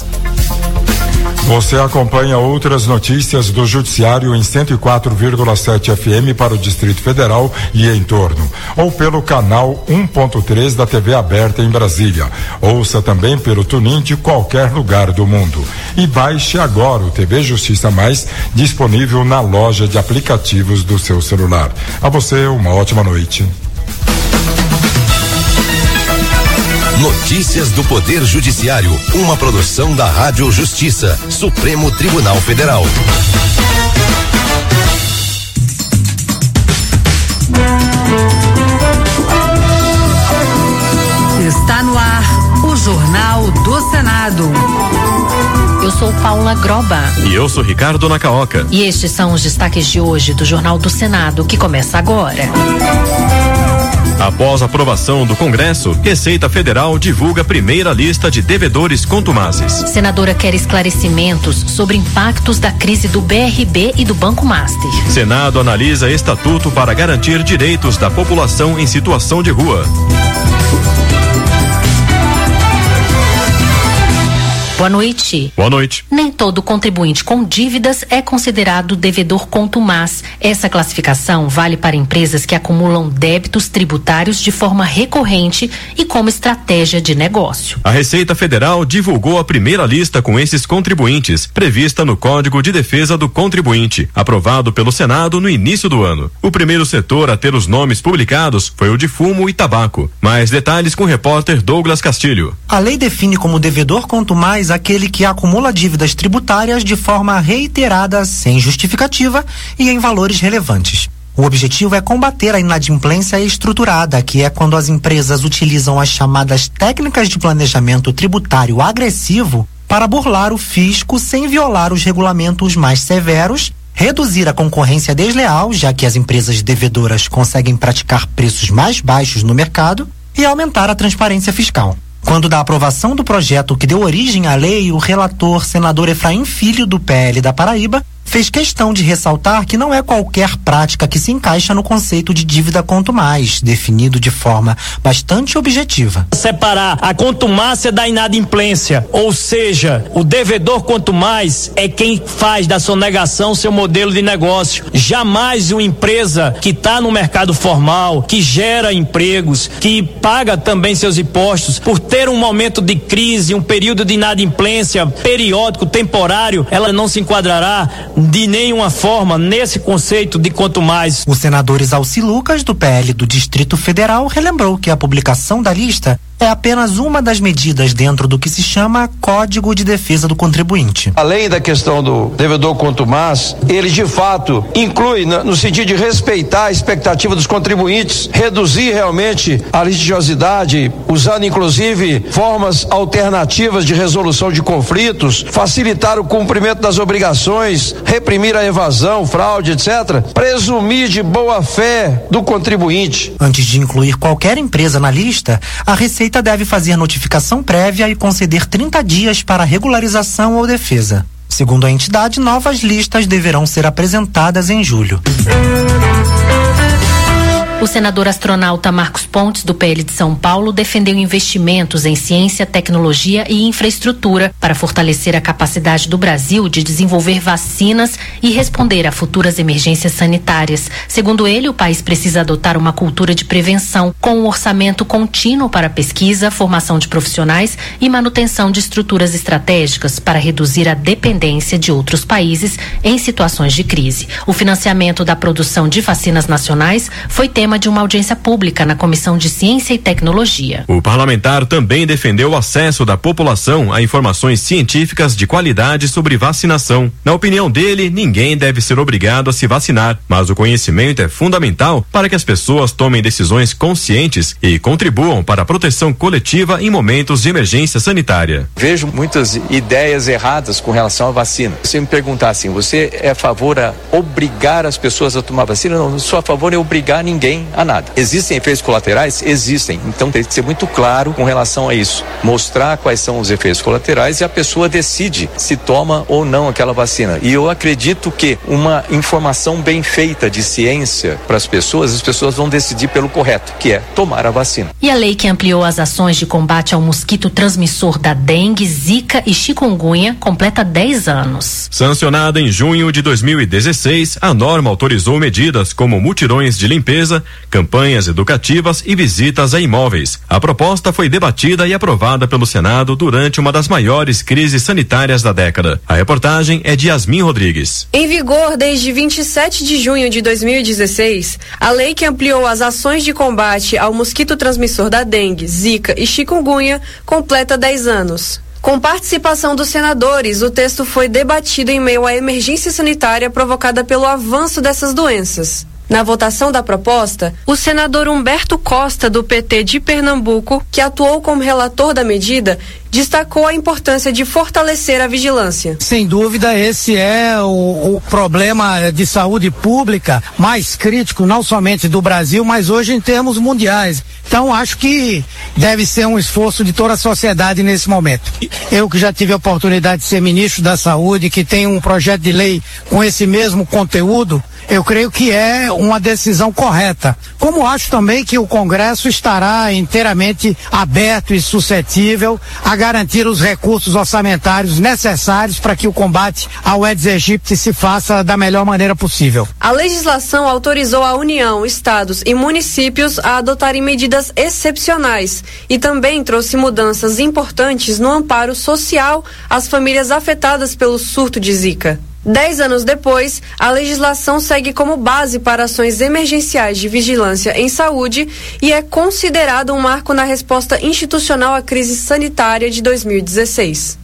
Você acompanha outras notícias do Judiciário em cento e quatro vírgula sete F M para o Distrito Federal e em torno, ou pelo canal um ponto três da T V aberta em Brasília. Ouça também pelo TuneIn de qualquer lugar do mundo. E baixe agora o T V Justiça Mais, disponível na loja de aplicativos do seu celular. A você, uma ótima noite. Notícias do Poder Judiciário, uma produção da Rádio Justiça, Supremo Tribunal Federal. Está no ar o Jornal do Senado. Eu sou Paula Groba. E eu sou Ricardo Nacaoca. E estes são os destaques de hoje do Jornal do Senado, que começa agora. Após a aprovação do Congresso, Receita Federal divulga a primeira lista de devedores contumazes. Senadora quer esclarecimentos sobre impactos da crise do B R B e do Banco Master. Senado analisa estatuto para garantir direitos da população em situação de rua. Boa noite. Boa noite. Nem todo contribuinte com dívidas é considerado devedor contumaz. Essa classificação vale para empresas que acumulam débitos tributários de forma recorrente e como estratégia de negócio. A Receita Federal divulgou a primeira lista com esses contribuintes, prevista no Código de Defesa do Contribuinte, aprovado pelo Senado no início do ano. O primeiro setor a ter os nomes publicados foi o de fumo e tabaco. Mais detalhes com o repórter Douglas Castilho. A lei define como devedor contumaz aquele que acumula dívidas tributárias de forma reiterada, sem justificativa e em valores relevantes. O objetivo é combater a inadimplência estruturada, que é quando as empresas utilizam as chamadas técnicas de planejamento tributário agressivo para burlar o fisco sem violar os regulamentos mais severos, reduzir a concorrência desleal, já que as empresas devedoras conseguem praticar preços mais baixos no mercado, e aumentar a transparência fiscal. Quando da aprovação do projeto que deu origem à lei, o relator senador Efraim Filho, do P L da Paraíba, fez questão de ressaltar que não é qualquer prática que se encaixa no conceito de dívida quanto mais, definido de forma bastante objetiva. Separar a contumácia da inadimplência, ou seja, o devedor quanto mais é quem faz da sonegação seu modelo de negócio. Jamais uma empresa que está no mercado formal, que gera empregos, que paga também seus impostos, por ter um momento de crise, um período de inadimplência periódico, temporário, ela não se enquadrará de nenhuma forma nesse conceito de quanto mais. O senador Exalci Lucas, do P L do Distrito Federal, relembrou que a publicação da lista é apenas uma das medidas dentro do que se chama Código de Defesa do Contribuinte. Além da questão do devedor quanto mais, ele de fato inclui no, no sentido de respeitar a expectativa dos contribuintes, reduzir realmente a litigiosidade, usando inclusive formas alternativas de resolução de conflitos, facilitar o cumprimento das obrigações, reprimir a evasão, fraude, etcétera, presumir de boa fé do contribuinte. Antes de incluir qualquer empresa na lista, a Receita deve fazer notificação prévia e conceder trinta dias para regularização ou defesa. Segundo a entidade, novas listas deverão ser apresentadas em julho. O senador astronauta Marcos Pontes, do P L de São Paulo, defendeu investimentos em ciência, tecnologia e infraestrutura para fortalecer a capacidade do Brasil de desenvolver vacinas e responder a futuras emergências sanitárias. Segundo ele, o país precisa adotar uma cultura de prevenção, com um orçamento contínuo para pesquisa, formação de profissionais e manutenção de estruturas estratégicas para reduzir a dependência de outros países em situações de crise. O financiamento da produção de vacinas nacionais foi tema de uma audiência pública na Comissão de Ciência e Tecnologia. O parlamentar também defendeu o acesso da população a informações científicas de qualidade sobre vacinação. Na opinião dele, ninguém deve ser obrigado a se vacinar, mas o conhecimento é fundamental para que as pessoas tomem decisões conscientes e contribuam para a proteção coletiva em momentos de emergência sanitária. Vejo muitas ideias erradas com relação à vacina. Se me perguntar assim, você é a favor a obrigar as pessoas a tomar vacina? Não, não sou a favor de obrigar ninguém a nada. Existem efeitos colaterais? Existem. Então tem que ser muito claro com relação a isso. Mostrar quais são os efeitos colaterais e a pessoa decide se toma ou não aquela vacina. E eu acredito que uma informação bem feita de ciência para as pessoas, as pessoas vão decidir pelo correto, que é tomar a vacina. E a lei que ampliou as ações de combate ao mosquito transmissor da dengue, zika e chikungunya completa dez anos. Sancionada em junho de dois mil e dezesseis, a norma autorizou medidas como mutirões de limpeza, campanhas educativas e visitas a imóveis. A proposta foi debatida e aprovada pelo Senado durante uma das maiores crises sanitárias da década. A reportagem é de Yasmin Rodrigues. Em vigor desde vinte e sete de junho de dois mil e dezesseis, a lei que ampliou as ações de combate ao mosquito transmissor da dengue, zika e chikungunya completa dez anos. Com participação dos senadores, o texto foi debatido em meio à emergência sanitária provocada pelo avanço dessas doenças. Na votação da proposta, o senador Humberto Costa, do P T de Pernambuco, que atuou como relator da medida, destacou a importância de fortalecer a vigilância. Sem dúvida, esse é o, o problema de saúde pública mais crítico, não somente do Brasil, mas hoje em termos mundiais. Então, acho que deve ser um esforço de toda a sociedade nesse momento. Eu que já tive a oportunidade de ser ministro da Saúde, que tem um projeto de lei com esse mesmo conteúdo, eu creio que é uma decisão correta. Como acho também que o Congresso estará inteiramente aberto e suscetível a garantir os recursos orçamentários necessários para que o combate ao Aedes aegypti se faça da melhor maneira possível. A legislação autorizou a União, estados e municípios a adotarem medidas excepcionais e também trouxe mudanças importantes no amparo social às famílias afetadas pelo surto de Zika. Dez anos depois, a legislação segue como base para ações emergenciais de vigilância em saúde e é considerado um marco na resposta institucional à crise sanitária de dois mil e dezesseis.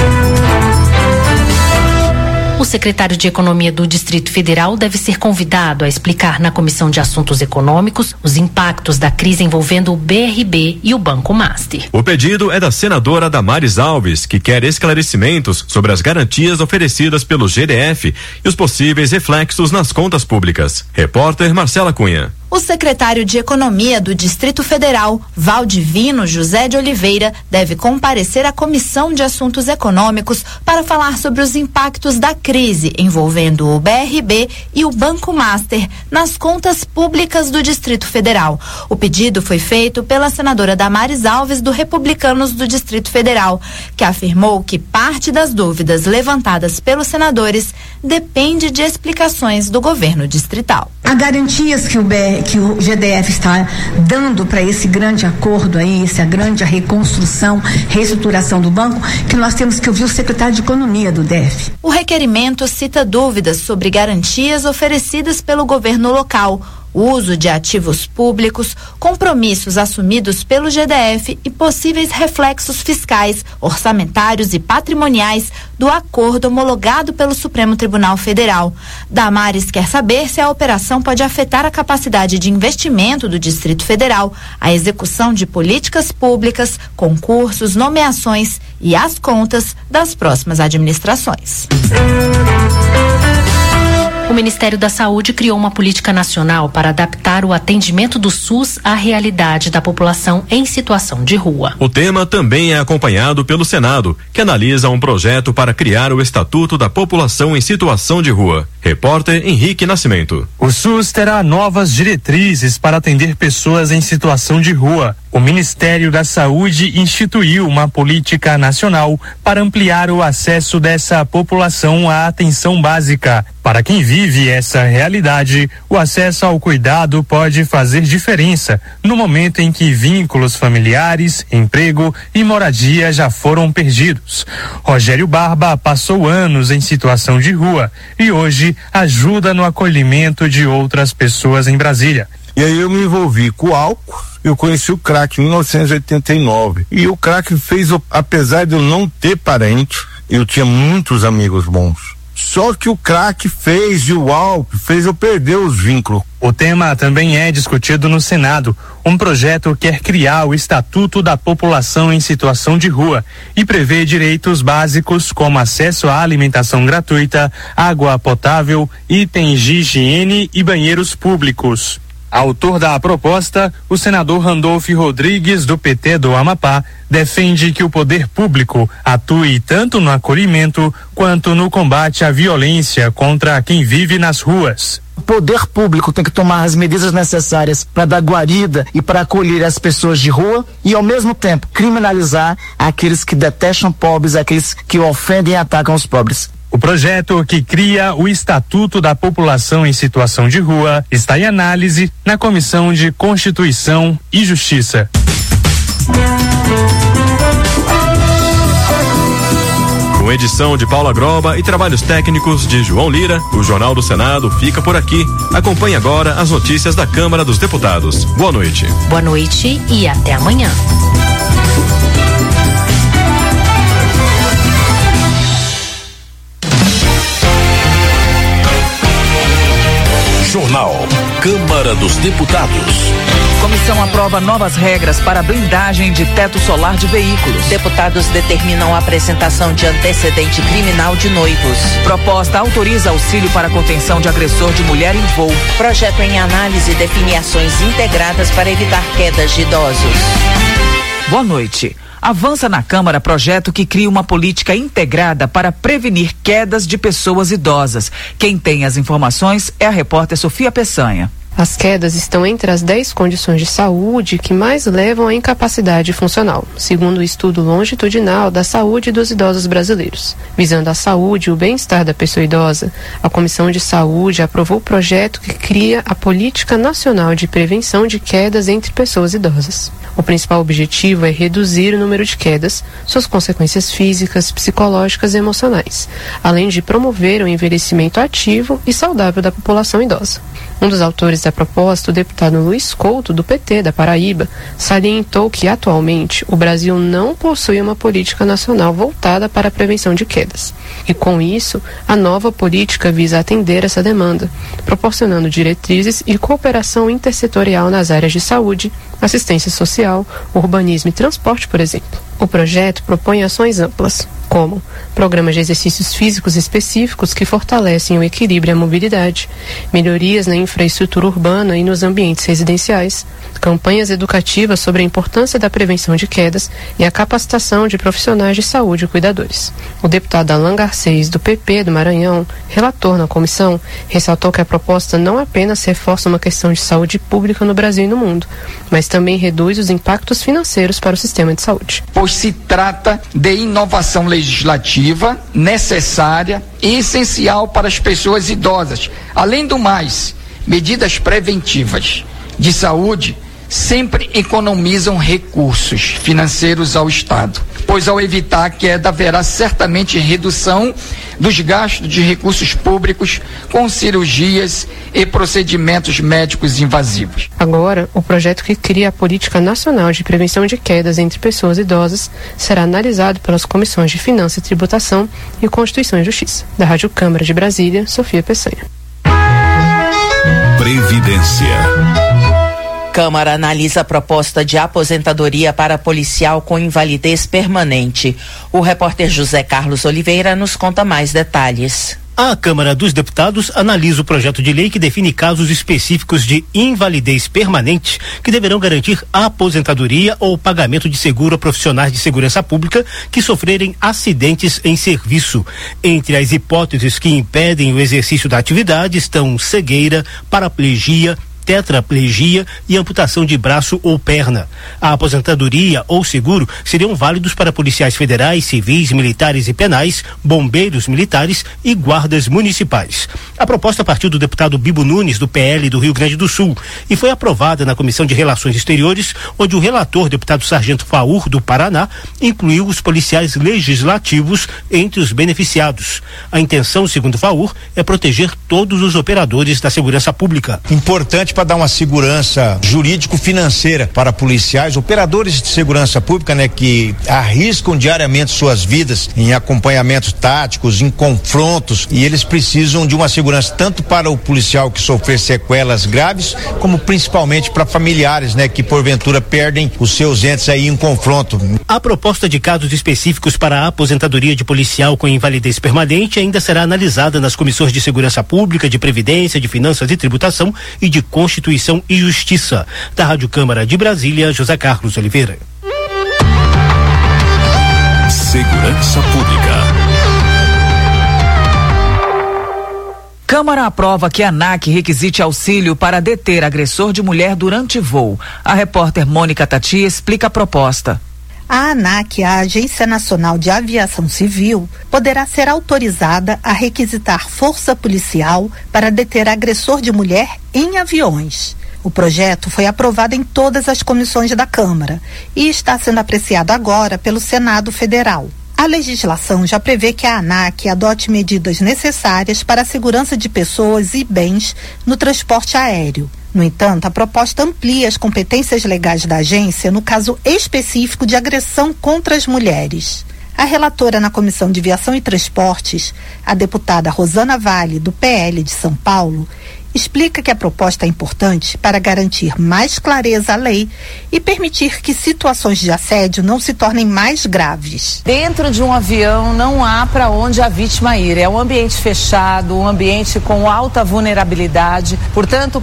O secretário de Economia do Distrito Federal deve ser convidado a explicar na Comissão de Assuntos Econômicos os impactos da crise envolvendo o B R B e o Banco Master. O pedido é da senadora Damares Alves, que quer esclarecimentos sobre as garantias oferecidas pelo G D F e os possíveis reflexos nas contas públicas. Repórter Marcela Cunha. O O secretário de Economia do Distrito Federal, Valdivino José de Oliveira, deve comparecer à Comissão de Assuntos Econômicos para falar sobre os impactos da crise envolvendo o B R B e o Banco Master nas contas públicas do Distrito Federal. O pedido foi feito pela senadora Damares Alves, do Republicanos do Distrito Federal, que afirmou que parte das dúvidas levantadas pelos senadores depende de explicações do governo distrital. Há garantias que o, B R, que o G D F está dando para esse grande acordo aí, essa grande reconstrução, reestruturação do banco, que nós temos que ouvir o secretário de Economia do D F. O requerimento cita dúvidas sobre garantias oferecidas pelo governo local, uso de ativos públicos, compromissos assumidos pelo G D F e possíveis reflexos fiscais, orçamentários e patrimoniais do acordo homologado pelo Supremo Tribunal Federal. Damares quer saber se a operação pode afetar a capacidade de investimento do Distrito Federal, a execução de políticas públicas, concursos, nomeações e as contas das próximas administrações. O Ministério da Saúde criou uma política nacional para adaptar o atendimento do SUS à realidade da população em situação de rua. O tema também é acompanhado pelo Senado, que analisa um projeto para criar o Estatuto da População em Situação de Rua. Repórter Henrique Nascimento. O SUS terá novas diretrizes para atender pessoas em situação de rua. O Ministério da Saúde instituiu uma política nacional para ampliar o acesso dessa população à atenção básica. Para quem vive essa realidade, o acesso ao cuidado pode fazer diferença no momento em que vínculos familiares, emprego e moradia já foram perdidos. Rogério Barba passou anos em situação de rua e hoje ajuda no acolhimento de outras pessoas em Brasília. E aí eu me envolvi com o álcool. Eu conheci o crack em mil novecentos e oitenta e nove. E o crack fez, apesar de eu não ter parente, eu tinha muitos amigos bons. Só que o crack fez e o álcool fez eu perder os vínculos. O tema também é discutido no Senado. Um projeto quer criar o Estatuto da População em Situação de Rua e prevê direitos básicos como acesso à alimentação gratuita, água potável, itens de higiene e banheiros públicos. Autor da proposta, o senador Randolfo Rodrigues, do P T do Amapá, defende que o poder público atue tanto no acolhimento quanto no combate à violência contra quem vive nas ruas. O poder público tem que tomar as medidas necessárias para dar guarida e para acolher as pessoas de rua e, ao mesmo tempo, criminalizar aqueles que detestam pobres, aqueles que ofendem e atacam os pobres. O projeto que cria o Estatuto da População em Situação de Rua está em análise na Comissão de Constituição e Justiça. Com edição de Paula Groba e trabalhos técnicos de João Lira, o Jornal do Senado fica por aqui. Acompanhe agora as notícias da Câmara dos Deputados. Boa noite. Boa noite e até amanhã. Jornal Câmara dos Deputados. Comissão aprova novas regras para blindagem de teto solar de veículos. Deputados determinam a apresentação de antecedente criminal de noivos. Proposta autoriza auxílio para contenção de agressor de mulher em voo. Projeto em análise define ações integradas para evitar quedas de idosos. Boa noite. Avança na Câmara projeto que cria uma política integrada para prevenir quedas de pessoas idosas. Quem tem as informações é a repórter Sofia Peçanha. As quedas estão entre as dez condições de saúde que mais levam à incapacidade funcional, segundo o estudo longitudinal da saúde dos idosos brasileiros. Visando a saúde e o bem-estar da pessoa idosa, a Comissão de Saúde aprovou o projeto que cria a Política Nacional de Prevenção de Quedas entre Pessoas Idosas. O principal objetivo é reduzir o número de quedas, suas consequências físicas, psicológicas e emocionais, além de promover o envelhecimento ativo e saudável da população idosa. Um dos autores da proposta, o deputado Luiz Couto, do P T da Paraíba, salientou que, atualmente, o Brasil não possui uma política nacional voltada para a prevenção de quedas. E, com isso, a nova política visa atender essa demanda, proporcionando diretrizes e cooperação intersetorial nas áreas de saúde, assistência social, urbanismo e transporte, por exemplo. O projeto propõe ações amplas, como programas de exercícios físicos específicos que fortalecem o equilíbrio e a mobilidade, melhorias na infraestrutura urbana e nos ambientes residenciais, campanhas educativas sobre a importância da prevenção de quedas e a capacitação de profissionais de saúde e cuidadores. O deputado Alan Garcês, do P P do Maranhão, relator na comissão, ressaltou que a proposta não apenas reforça uma questão de saúde pública no Brasil e no mundo, mas também reduz os impactos financeiros para o sistema de saúde. Pois se trata de inovação legislativa necessária e essencial para as pessoas idosas. Além do mais, medidas preventivas de saúde sempre economizam recursos financeiros ao Estado, pois ao evitar a queda haverá certamente redução dos gastos de recursos públicos com cirurgias e procedimentos médicos invasivos. Agora, o projeto que cria a Política Nacional de Prevenção de Quedas entre Pessoas Idosas será analisado pelas comissões de Finanças e Tributação e Constituição e Justiça. Da Rádio Câmara de Brasília, Sofia Peçanha. Previdência. Câmara analisa a proposta de aposentadoria para policial com invalidez permanente. O repórter José Carlos Oliveira nos conta mais detalhes. A Câmara dos Deputados analisa o projeto de lei que define casos específicos de invalidez permanente que deverão garantir a aposentadoria ou pagamento de seguro a profissionais de segurança pública que sofrerem acidentes em serviço. Entre as hipóteses que impedem o exercício da atividade estão cegueira, paraplegia, tetraplegia e amputação de braço ou perna. A aposentadoria ou seguro seriam válidos para policiais federais, civis, militares e penais, bombeiros militares e guardas municipais. A proposta partiu do deputado Bibo Nunes, do P L do Rio Grande do Sul, e foi aprovada na Comissão de Relações Exteriores, onde o relator, deputado Sargento Faur, do Paraná, incluiu os policiais legislativos entre os beneficiados. A intenção, segundo Faur, é proteger todos os operadores da segurança pública. Importante para dar uma segurança jurídico-financeira para policiais, operadores de segurança pública, né, que arriscam diariamente suas vidas em acompanhamentos táticos, em confrontos, e eles precisam de uma segurança tanto para o policial que sofrer sequelas graves, como principalmente para familiares, né, que porventura perdem os seus entes aí em confronto. A proposta de casos específicos para a aposentadoria de policial com invalidez permanente ainda será analisada nas comissões de segurança pública, de previdência, de finanças e tributação e de Constituição e Justiça. Da Rádio Câmara de Brasília, José Carlos Oliveira. Segurança Pública. Câmara aprova que a ANAC requisite auxílio para deter agressor de mulher durante voo. A repórter Mônica Tati explica a proposta. A ANAC, a Agência Nacional de Aviação Civil, poderá ser autorizada a requisitar força policial para deter agressor de mulher em aviões. O projeto foi aprovado em todas as comissões da Câmara e está sendo apreciado agora pelo Senado Federal. A legislação já prevê que a ANAC adote medidas necessárias para a segurança de pessoas e bens no transporte aéreo. No entanto, a proposta amplia as competências legais da agência no caso específico de agressão contra as mulheres. A relatora na Comissão de Viação e Transportes, a deputada Rosana Vale, do P L de São Paulo, explica que a proposta é importante para garantir mais clareza à lei e permitir que situações de assédio não se tornem mais graves. Dentro de um avião não há para onde a vítima ir. É um ambiente fechado, um ambiente com alta vulnerabilidade. Portanto,